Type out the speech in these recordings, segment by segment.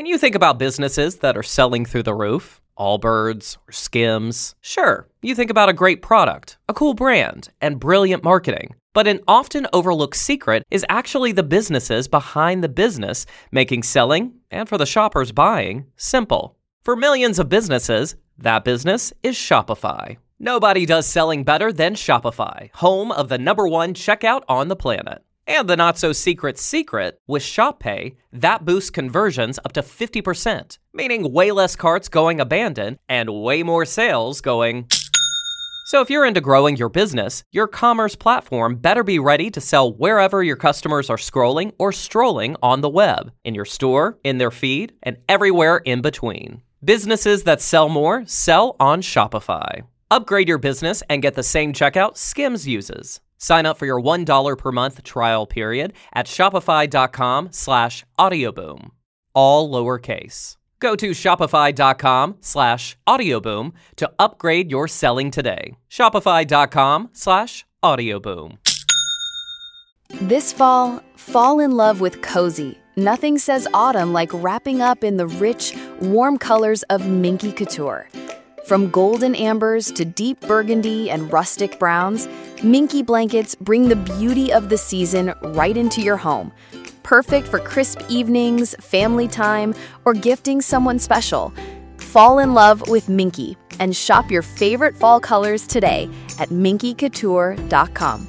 When you think about businesses that are selling through the roof, Allbirds or Skims, sure, you think about a great product, a cool brand, and brilliant marketing. But an often overlooked secret is actually the businesses behind the business, making selling, and for the shoppers buying, simple. For millions of businesses, that business is Shopify. Nobody does selling better than Shopify, home of the #1 checkout on the planet. And the not-so-secret secret, with Shop Pay, that boosts conversions up to 50%, meaning way less carts going abandoned and way more sales going. So if you're into growing your business, your commerce platform better be ready to sell wherever your customers are scrolling or strolling on the web, in your store, in their feed, and everywhere in between. Businesses that sell more sell on Shopify. Upgrade your business and get the same checkout Skims uses. Sign up for your $1 per month trial period at shopify.com/audioboom. All lowercase. Go to shopify.com/audioboom to upgrade your selling today. Shopify.com/audioboom. This fall in love with cozy. Nothing says autumn like wrapping up in the rich, warm colors of Minky Couture. From golden ambers to deep burgundy and rustic browns, Minky blankets bring the beauty of the season right into your home. Perfect for crisp evenings, family time, or gifting someone special. Fall in love with Minky and shop your favorite fall colors today at minkycouture.com.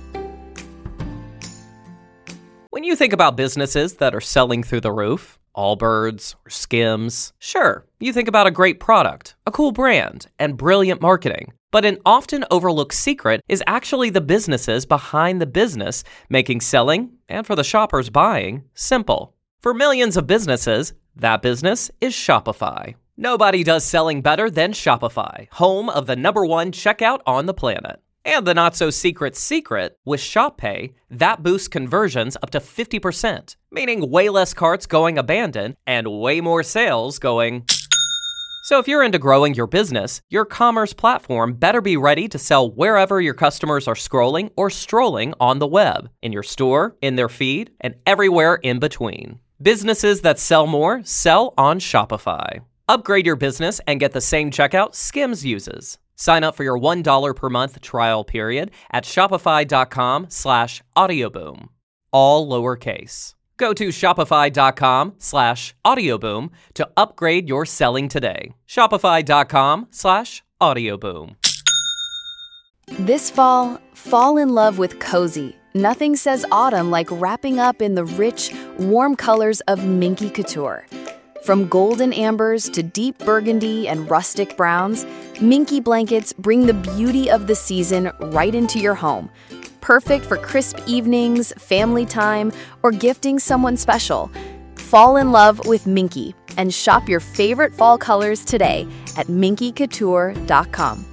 When you think about businesses that are selling through the roof, Allbirds or Skims, sure, you think about a great product, a cool brand, and brilliant marketing. But an often overlooked secret is actually the businesses behind the business, making selling, and for the shoppers buying, simple. For millions of businesses, that business is Shopify. Nobody does selling better than Shopify, home of the #1 checkout on the planet. And the not-so-secret secret, with Shop Pay, that boosts conversions up to 50%, meaning way less carts going abandoned and way more sales going. So if you're into growing your business, your commerce platform better be ready to sell wherever your customers are scrolling or strolling on the web, in your store, in their feed, and everywhere in between. Businesses that sell more sell on Shopify. Upgrade your business and get the same checkout Skims uses. Sign up for your $1 per month trial period at shopify.com/audioboom. All lowercase. Go to shopify.com/audioboom to upgrade your selling today. Shopify.com/audioboom. This fall in love with cozy. Nothing says autumn like wrapping up in the rich, warm colors of Minky Couture. From golden ambers to deep burgundy and rustic browns, Minky blankets bring the beauty of the season right into your home. Perfect for crisp evenings, family time, or gifting someone special. Fall in love with Minky and shop your favorite fall colors today at minkycouture.com.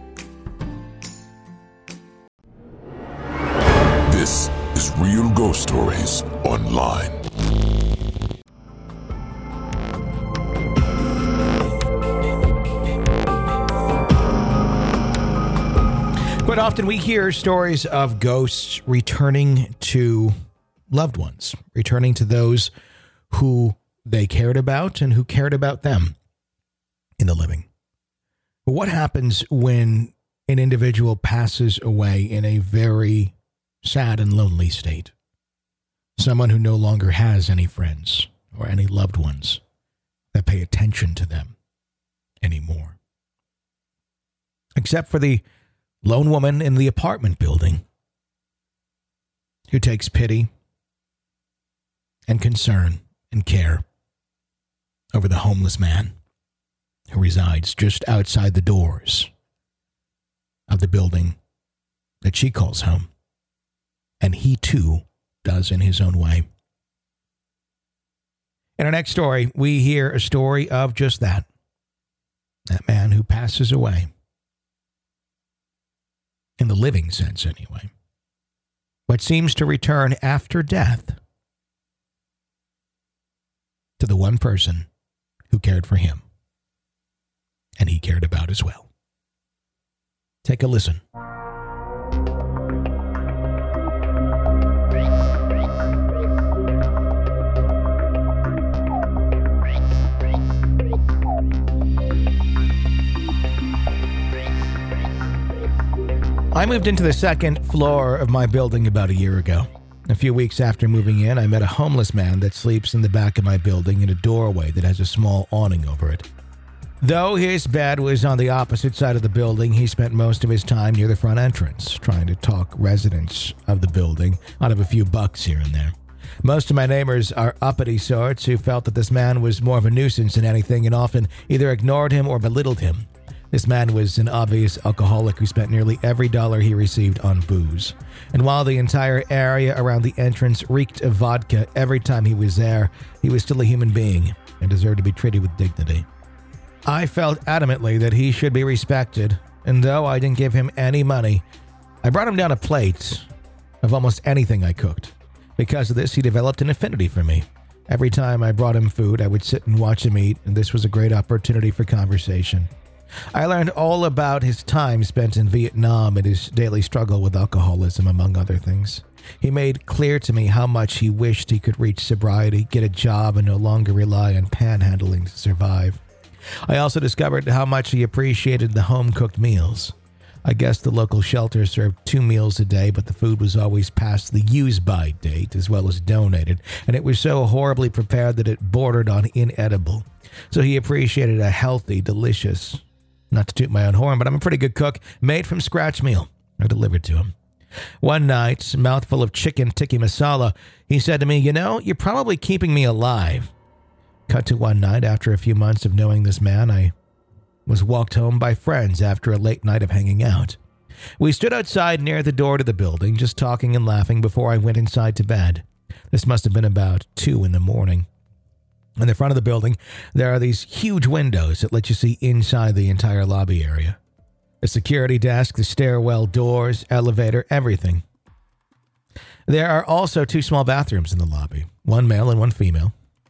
This is Real Ghost Stories Online. Quite often we hear stories of ghosts returning to loved ones, returning to those who they cared about and who cared about them in the living. But what happens when an individual passes away in a very sad and lonely state? Someone who no longer has any friends or any loved ones that pay attention to them anymore. Except for the lone woman in the apartment building who takes pity and concern and care over the homeless man who resides just outside the doors of the building that she calls home. And he too does in his own way. In our next story, we hear a story of just that. That man who passes away. In the living sense, anyway. But seems to return after death to the one person who cared for him. And he cared about as well. Take a listen. I moved into the second floor of my building about a year ago. A few weeks after moving in, I met a homeless man that sleeps in the back of my building in a doorway that has a small awning over it. Though his bed was on the opposite side of the building, he spent most of his time near the front entrance, trying to talk residents of the building out of a few bucks here and there. Most of my neighbors are uppity sorts who felt that this man was more of a nuisance than anything and often either ignored him or belittled him. This man was an obvious alcoholic who spent nearly every dollar he received on booze. And while the entire area around the entrance reeked of vodka every time he was there, he was still a human being and deserved to be treated with dignity. I felt adamantly that he should be respected, and though I didn't give him any money, I brought him down a plate of almost anything I cooked. Because of this, he developed an affinity for me. Every time I brought him food, I would sit and watch him eat, and this was a great opportunity for conversation. I learned all about his time spent in Vietnam and his daily struggle with alcoholism, among other things. He made clear to me how much he wished he could reach sobriety, get a job, and no longer rely on panhandling to survive. I also discovered how much he appreciated the home-cooked meals. I guess the local shelter served 2 meals a day, but the food was always past the use-by date as well as donated, and it was so horribly prepared that it bordered on inedible. So he appreciated a healthy, delicious, not to toot my own horn, but I'm a pretty good cook, made-from-scratch meal I delivered to him. One night, mouthful of chicken tikka masala, he said to me, "You know, you're probably keeping me alive." Cut to one night, after a few months of knowing this man, I was walked home by friends after a late night of hanging out. We stood outside near the door to the building, just talking and laughing before I went inside to bed. This must have been about 2 in the morning. In the front of the building, there are these huge windows that let you see inside the entire lobby area. The security desk, the stairwell doors, elevator, everything. There are also 2 small bathrooms in the lobby, one male and one female.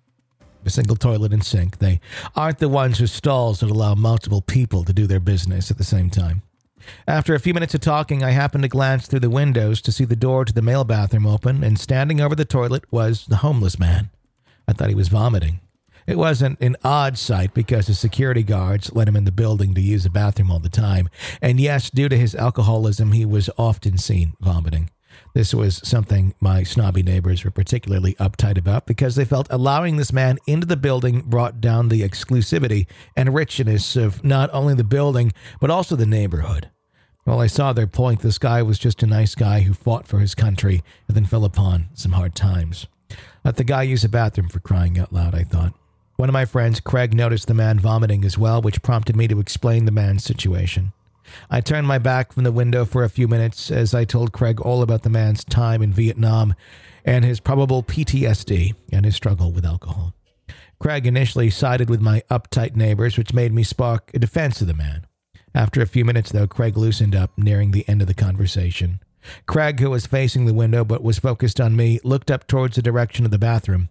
A single toilet and sink. They aren't the ones with stalls that allow multiple people to do their business at the same time. After a few minutes of talking, I happened to glance through the windows to see the door to the male bathroom open, and standing over the toilet was the homeless man. I thought he was vomiting. It wasn't an odd sight because the security guards let him in the building to use the bathroom all the time. And yes, due to his alcoholism, he was often seen vomiting. This was something my snobby neighbors were particularly uptight about because they felt allowing this man into the building brought down the exclusivity and richness of not only the building, but also the neighborhood. Well, I saw their point. This guy was just a nice guy who fought for his country and then fell upon some hard times. Let the guy use a bathroom, for crying out loud, I thought. One of my friends, Craig, noticed the man vomiting as well, which prompted me to explain the man's situation. I turned my back from the window for a few minutes as I told Craig all about the man's time in Vietnam and his probable PTSD and his struggle with alcohol. Craig initially sided with my uptight neighbors, which made me spark a defense of the man. After a few minutes, though, Craig loosened up, nearing the end of the conversation. Craig, who was facing the window but was focused on me, looked up towards the direction of the bathroom.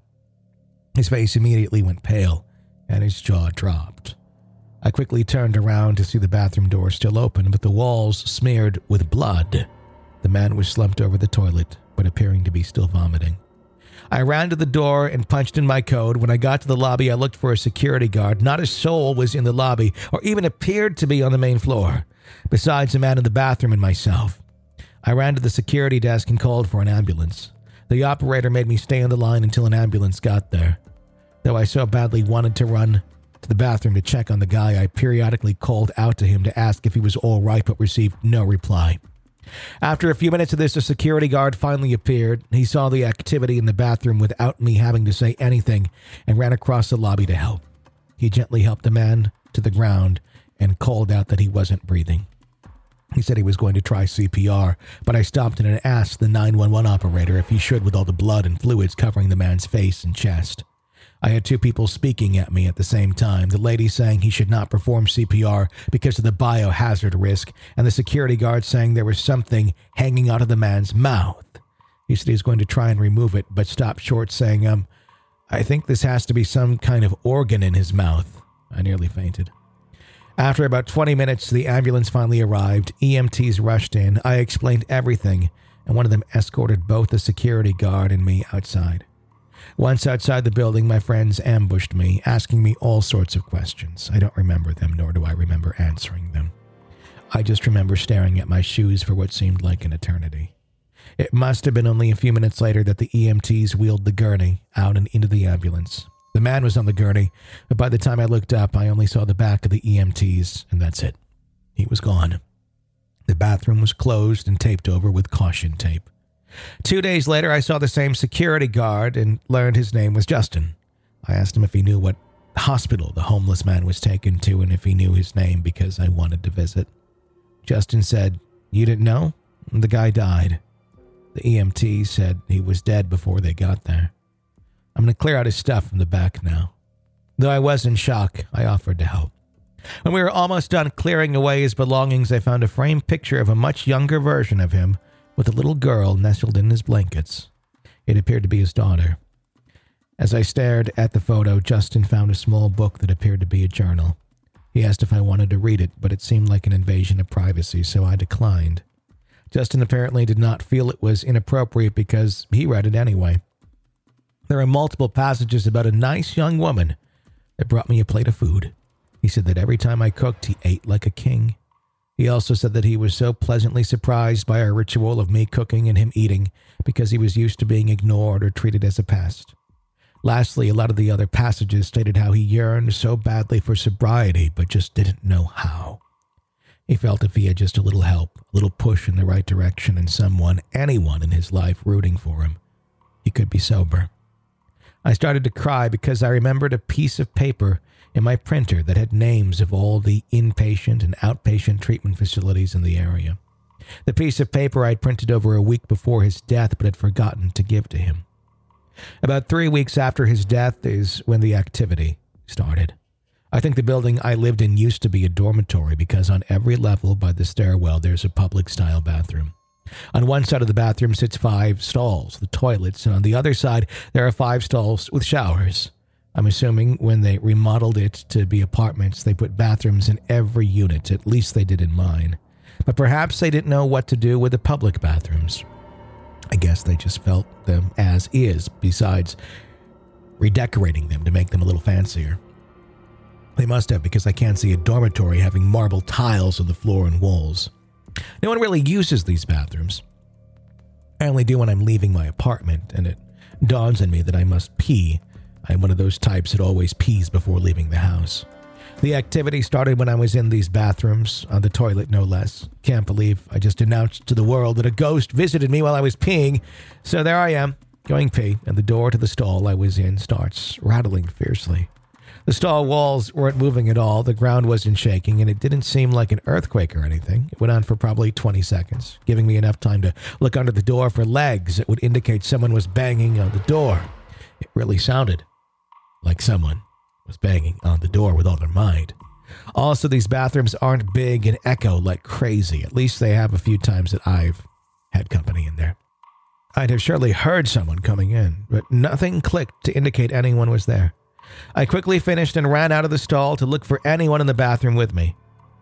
His face immediately went pale, and his jaw dropped. I quickly turned around to see the bathroom door still open, but the walls smeared with blood. The man was slumped over the toilet, but appearing to be still vomiting. I ran to the door and punched in my code. When I got to the lobby, I looked for a security guard. Not a soul was in the lobby, or even appeared to be on the main floor, besides the man in the bathroom and myself. I ran to the security desk and called for an ambulance. The operator made me stay on the line until an ambulance got there. Though I so badly wanted to run to the bathroom to check on the guy, I periodically called out to him to ask if he was all right, but received no reply. After a few minutes of this, a security guard finally appeared. He saw the activity in the bathroom without me having to say anything and ran across the lobby to help. He gently helped the man to the ground and called out that he wasn't breathing. He said he was going to try CPR, but I stopped him and asked the 911 operator if he should, with all the blood and fluids covering the man's face and chest. I had 2 people speaking at me at the same time, the lady saying he should not perform CPR because of the biohazard risk, and the security guard saying there was something hanging out of the man's mouth. He said he was going to try and remove it, but stopped short saying, I think this has to be some kind of organ in his mouth. I nearly fainted. After about 20 minutes, the ambulance finally arrived. EMTs rushed in. I explained everything, and one of them escorted both the security guard and me outside. Once outside the building, my friends ambushed me, asking me all sorts of questions. I don't remember them, nor do I remember answering them. I just remember staring at my shoes for what seemed like an eternity. It must have been only a few minutes later that the EMTs wheeled the gurney out and into the ambulance. The man was on the gurney, but by the time I looked up, I only saw the back of the EMTs, and that's it. He was gone. The bathroom was closed and taped over with caution tape. 2 days later, I saw the same security guard and learned his name was Justin. I asked him if he knew what hospital the homeless man was taken to and if he knew his name because I wanted to visit. Justin said, "You didn't know? The guy died." The EMT said he was dead before they got there. I'm going to clear out his stuff from the back now. Though I was in shock, I offered to help. When we were almost done clearing away his belongings, I found a framed picture of a much younger version of him with a little girl nestled in his blankets. It appeared to be his daughter. As I stared at the photo, Justin found a small book that appeared to be a journal. He asked if I wanted to read it, but it seemed like an invasion of privacy, so I declined. Justin apparently did not feel it was inappropriate because he read it anyway. There are multiple passages about a nice young woman that brought me a plate of food. He said that every time I cooked, he ate like a king. He also said that he was so pleasantly surprised by our ritual of me cooking and him eating because he was used to being ignored or treated as a pest. Lastly, a lot of the other passages stated how he yearned so badly for sobriety but just didn't know how. He felt if he had just a little help, a little push in the right direction, and anyone in his life rooting for him, he could be sober. I started to cry because I remembered a piece of paper in my printer that had names of all the inpatient and outpatient treatment facilities in the area. The piece of paper I'd printed over a week before his death but had forgotten to give to him. About 3 weeks after his death is when the activity started. I think the building I lived in used to be a dormitory because on every level by the stairwell there's a public-style bathroom. On one side of the bathroom sits 5 stalls, the toilets, and on the other side there are 5 stalls with showers. I'm assuming when they remodeled it to be apartments, they put bathrooms in every unit, at least they did in mine. But perhaps they didn't know what to do with the public bathrooms. I guess they just felt them as is, besides redecorating them to make them a little fancier. They must have, because I can't see a dormitory having marble tiles on the floor and walls. No one really uses these bathrooms. I only do when I'm leaving my apartment, and it dawns on me that I must pee. I'm one of those types that always pees before leaving the house. The activity started when I was in these bathrooms, on the toilet no less. Can't believe I just announced to the world that a ghost visited me while I was peeing. So there I am, going pee, and the door to the stall I was in starts rattling fiercely. The stall walls weren't moving at all, the ground wasn't shaking, and it didn't seem like an earthquake or anything. It went on for probably 20 seconds, giving me enough time to look under the door for legs that would indicate someone was banging on the door. It really sounded like someone was banging on the door with all their might. Also, these bathrooms aren't big and echo like crazy. At least they have a few times that I've had company in there. I'd have surely heard someone coming in, but nothing clicked to indicate anyone was there. I quickly finished and ran out of the stall to look for anyone in the bathroom with me.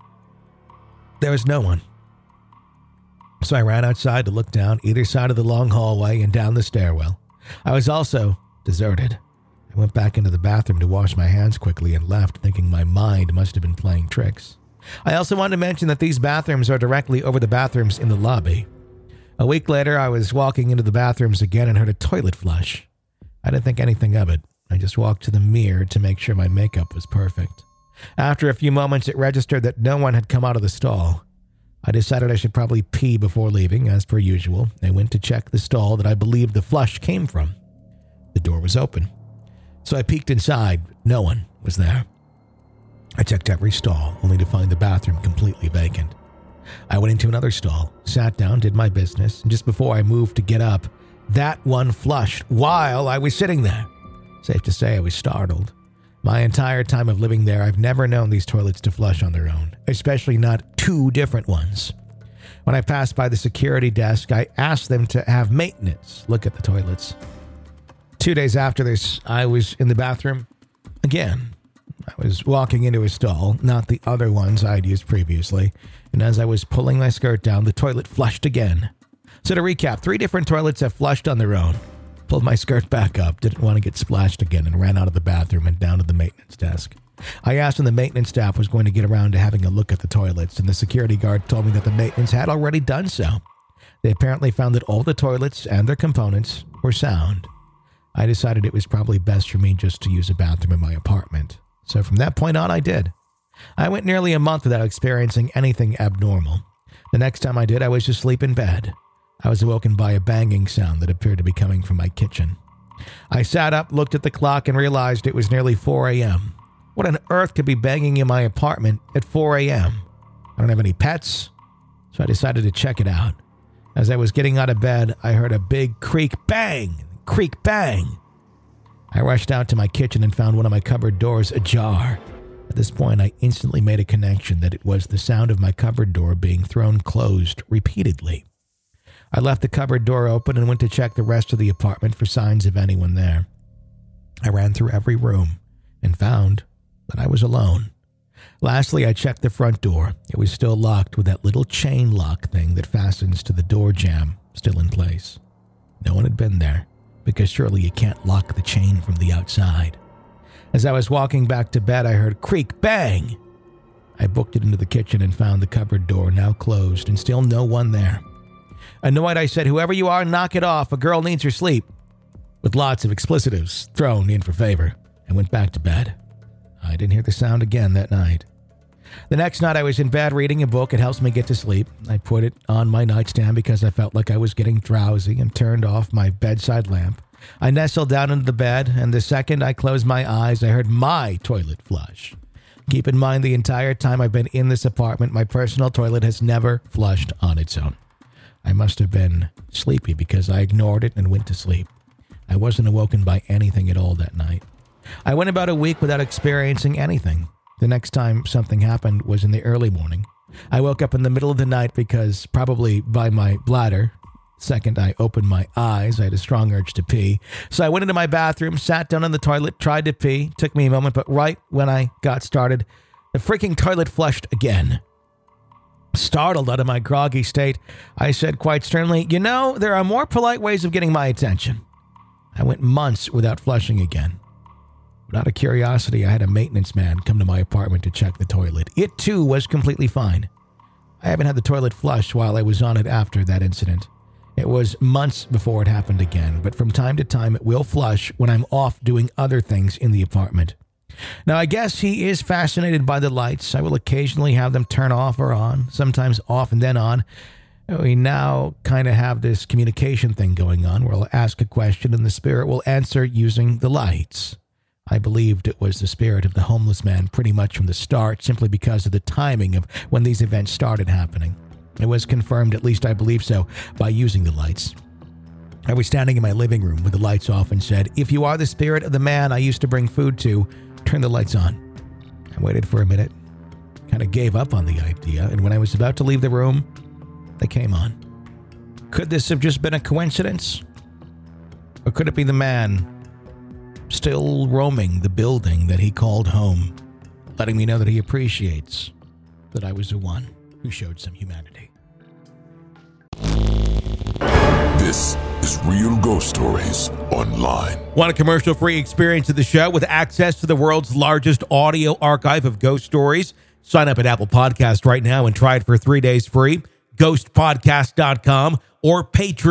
There was no one. So I ran outside to look down either side of the long hallway and down the stairwell. I was also deserted. I went back into the bathroom to wash my hands quickly and left, thinking my mind must have been playing tricks. I also wanted to mention that these bathrooms are directly over the bathrooms in the lobby. A week later, I was walking into the bathrooms again and heard a toilet flush. I didn't think anything of it. I just walked to the mirror to make sure my makeup was perfect. After a few moments, it registered that no one had come out of the stall. I decided I should probably pee before leaving, as per usual. I went to check the stall that I believed the flush came from. The door was open. So I peeked inside, but no one was there. I checked every stall, only to find the bathroom completely vacant. I went into another stall, sat down, did my business, and just before I moved to get up, that one flushed while I was sitting there. Safe to say I was startled. My entire time of living there, I've never known these toilets to flush on their own, especially not 2 different ones. When I passed by the security desk, I asked them to have maintenance look at the toilets. 2 days after this, I was in the bathroom again. I was walking into a stall, not the other ones I'd used previously, and as I was pulling my skirt down, the toilet flushed again. So to recap, 3 different toilets have flushed on their own. Pulled my skirt back up, didn't want to get splashed again, and ran out of the bathroom and down to the maintenance desk. I asked when the maintenance staff was going to get around to having a look at the toilets, and the security guard told me that the maintenance had already done so. They apparently found that all the toilets and their components were sound. I decided it was probably best for me just to use a bathroom in my apartment. So from that point on, I did. I went nearly a month without experiencing anything abnormal. The next time I did, I was asleep in bed. I was awoken by a banging sound that appeared to be coming from my kitchen. I sat up, looked at the clock, and realized it was nearly 4 a.m. What on earth could be banging in my apartment at 4 a.m.? I don't have any pets, so I decided to check it out. As I was getting out of bed, I heard a big creak bang, creak bang. I rushed out to my kitchen and found one of my cupboard doors ajar. At this point, I instantly made a connection that it was the sound of my cupboard door being thrown closed repeatedly. I left the cupboard door open and went to check the rest of the apartment for signs of anyone there. I ran through every room and found that I was alone. Lastly, I checked the front door. It was still locked with that little chain lock thing that fastens to the door jamb still in place. No one had been there, because surely you can't lock the chain from the outside. As I was walking back to bed, I heard creak bang. I booked it into the kitchen and found the cupboard door now closed and still no one there. Annoyed, I said, "Whoever you are, knock it off. A girl needs her sleep," with lots of explicitives thrown in for favor, and went back to bed. I didn't hear the sound again that night. The next night, I was in bed reading a book. It helps me get to sleep. I put it on my nightstand because I felt like I was getting drowsy and turned off my bedside lamp. I nestled down into the bed, and the second I closed my eyes, I heard my toilet flush. Keep in mind, the entire time I've been in this apartment, my personal toilet has never flushed on its own. I must have been sleepy because I ignored it and went to sleep. I wasn't awoken by anything at all that night. I went about a week without experiencing anything. The next time something happened was in the early morning. I woke up in the middle of the night because, probably by my bladder. Second I opened my eyes, I had a strong urge to pee. So I went into my bathroom, sat down on the toilet, tried to pee. Took me a moment, but right when I got started, the freaking toilet flushed again. Startled out of my groggy state, I said quite sternly, "You know, there are more polite ways of getting my attention." I went months without flushing again. But out of curiosity, I had a maintenance man come to my apartment to check the toilet. It, too, was completely fine. I haven't had the toilet flushed while I was on it after that incident. It was months before it happened again, but from time to time it will flush when I'm off doing other things in the apartment. Now, I guess he is fascinated by the lights. I will occasionally have them turn off or on, sometimes off and then on. We now kind of have this communication thing going on where I'll ask a question and the spirit will answer using the lights. I believed it was the spirit of the homeless man pretty much from the start, simply because of the timing of when these events started happening. It was confirmed, at least I believe so, by using the lights. I was standing in my living room with the lights off and said, "If you are the spirit of the man I used to bring food to, turn the lights on." I waited for a minute, kind of gave up on the idea, and when I was about to leave the room, they came on. Could this have just been a coincidence? Or could it be the man still roaming the building that he called home, letting me know that he appreciates that I was the one who showed some humanity? This is Real Ghost Stories Online. Want a commercial-free experience of the show with access to the world's largest audio archive of ghost stories? Sign up at Apple Podcast right now and try it for 3 days free. Ghostpodcast.com or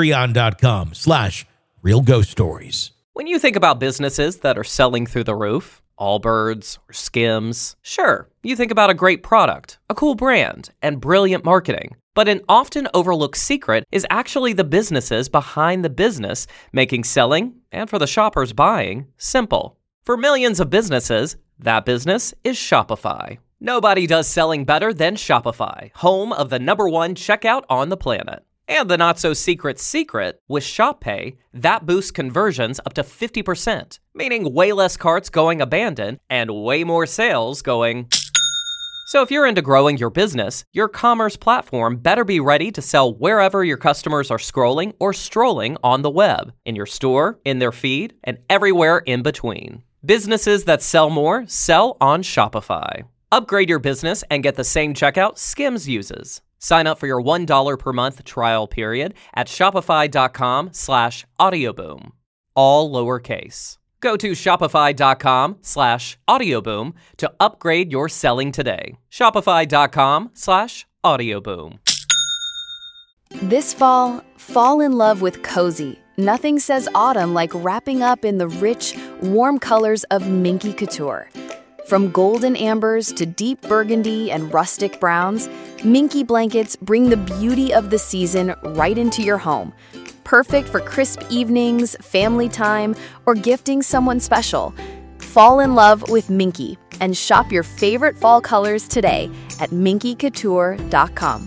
patreon.com/realghoststories. When you think about businesses that are selling through the roof, Allbirds or Skims, sure, you think about a great product, a cool brand, and brilliant marketing. But an often overlooked secret is actually the businesses behind the business, making selling, and for the shoppers buying, simple. For millions of businesses, that business is Shopify. Nobody does selling better than Shopify, home of the #1 checkout on the planet. And the not-so-secret secret, with ShopPay, that boosts conversions up to 50%, meaning way less carts going abandoned and way more sales going. So if you're into growing your business, your commerce platform better be ready to sell wherever your customers are scrolling or strolling on the web, in your store, in their feed, and everywhere in between. Businesses that sell more sell on Shopify. Upgrade your business and get the same checkout Skims uses. Sign up for your $1 per month trial period at shopify.com/audioboom. All lowercase. Go to shopify.com/audioboom to upgrade your selling today. Shopify.com/audioboom. This fall, fall in love with cozy. Nothing says autumn like wrapping up in the rich, warm colors of Minky Couture. From golden ambers to deep burgundy and rustic browns, Minky blankets bring the beauty of the season right into your home. Perfect for crisp evenings, family time, or gifting someone special. Fall in love with Minky and shop your favorite fall colors today at minkycouture.com.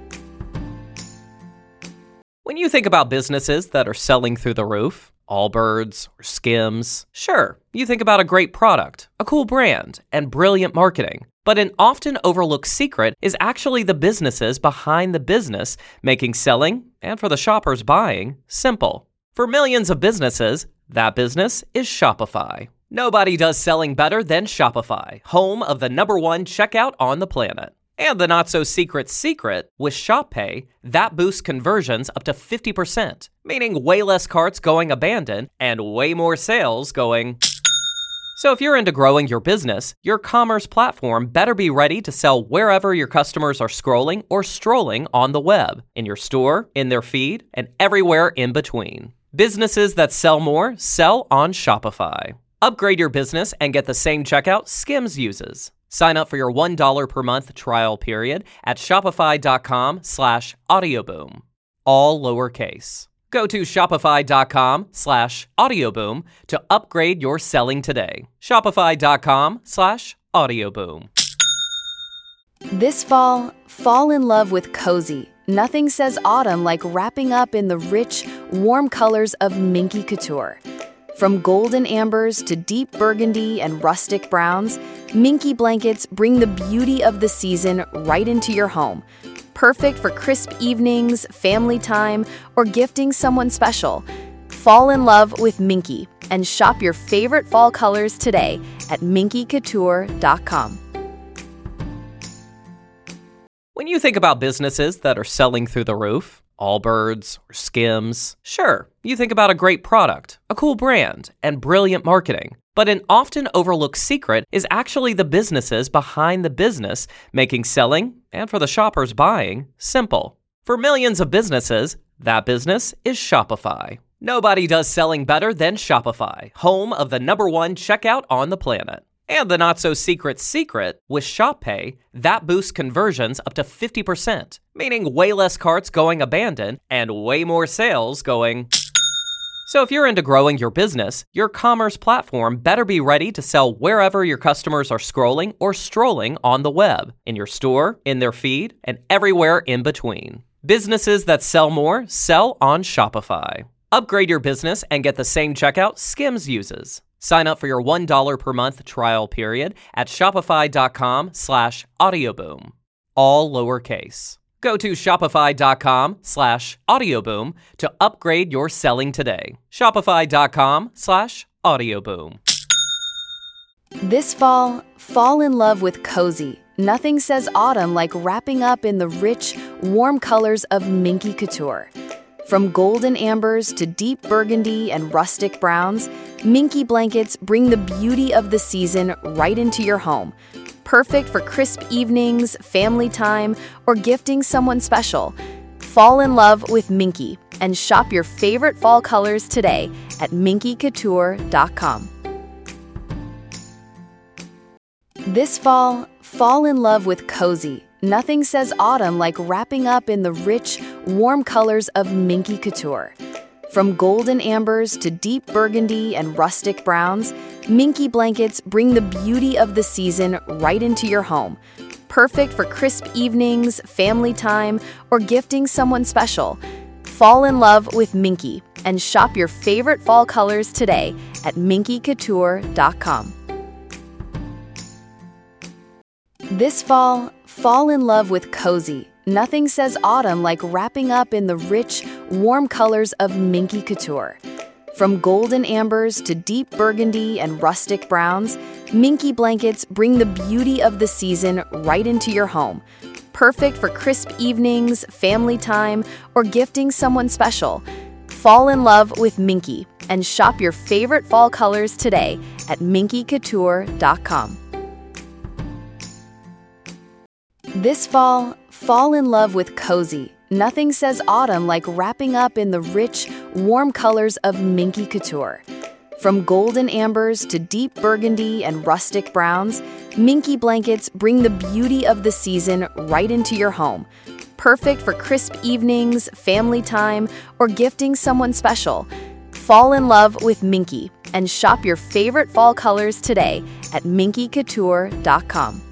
When you think about businesses that are selling through the roof, Allbirds or Skims, sure, you think about a great product, a cool brand, and brilliant marketing. But an often overlooked secret is actually the businesses behind the business, making selling, and for the shoppers buying, simple. For millions of businesses, that business is Shopify. Nobody does selling better than Shopify, home of the #1 checkout on the planet. And the not-so-secret secret, with Shop Pay, that boosts conversions up to 50%, meaning way less carts going abandoned and way more sales going. So if you're into growing your business, your commerce platform better be ready to sell wherever your customers are scrolling or strolling on the web, in your store, in their feed, and everywhere in between. Businesses that sell more sell on Shopify. Upgrade your business and get the same checkout Skims uses. Sign up for your $1 per month trial period at shopify.com/audioboom. All lowercase. Go to shopify.com/audioboom to upgrade your selling today. Shopify.com/audioboom. This fall, fall in love with cozy. Nothing says autumn like wrapping up in the rich, warm colors of Minky Couture. From golden ambers to deep burgundy and rustic browns, Minky blankets bring the beauty of the season right into your home. Perfect for crisp evenings, family time, or gifting someone special. Fall in love with Minky and shop your favorite fall colors today at minkycouture.com. When you think about businesses that are selling through the roof, Allbirds or Skims, sure, you think about a great product, a cool brand, and brilliant marketing. But an often overlooked secret is actually the businesses behind the business, making selling, and for the shoppers buying, simple. For millions of businesses, that business is Shopify. Nobody does selling better than Shopify, home of the #1 checkout on the planet. And the not-so-secret secret, with Shop Pay, that boosts conversions up to 50%, meaning way less carts going abandoned and way more sales going. So if you're into growing your business, your commerce platform better be ready to sell wherever your customers are scrolling or strolling on the web, in your store, in their feed, and everywhere in between. Businesses that sell more sell on Shopify. Upgrade your business and get the same checkout Skims uses. Sign up for your $1 per month trial period at shopify.com/audioboom. All lowercase. Go to shopify.com/audioboom to upgrade your selling today. Shopify.com/audioboom. This fall, fall in love with cozy. Nothing says autumn like wrapping up in the rich, warm colors of Minky Couture. From golden ambers to deep burgundy and rustic browns, Minky blankets bring the beauty of the season right into your home. Perfect for crisp evenings, family time, or gifting someone special. Fall in love with Minky and shop your favorite fall colors today at minkycouture.com. This fall, fall in love with cozy. Nothing says autumn like wrapping up in the rich, warm colors of Minky Couture. From golden ambers to deep burgundy and rustic browns, Minky blankets bring the beauty of the season right into your home. Perfect for crisp evenings, family time, or gifting someone special. Fall in love with Minky and shop your favorite fall colors today at minkycouture.com. This fall, fall in love with cozy. Nothing says autumn like wrapping up in the rich, warm colors of Minky Couture. From golden ambers to deep burgundy and rustic browns, Minky blankets bring the beauty of the season right into your home. Perfect for crisp evenings, family time, or gifting someone special. Fall in love with Minky and shop your favorite fall colors today at minkycouture.com. This fall, fall in love with cozy. Nothing says autumn like wrapping up in the rich, warm colors of Minky Couture. From golden ambers to deep burgundy and rustic browns, Minky blankets bring the beauty of the season right into your home. Perfect for crisp evenings, family time, or gifting someone special. Fall in love with Minky and shop your favorite fall colors today at minkycouture.com.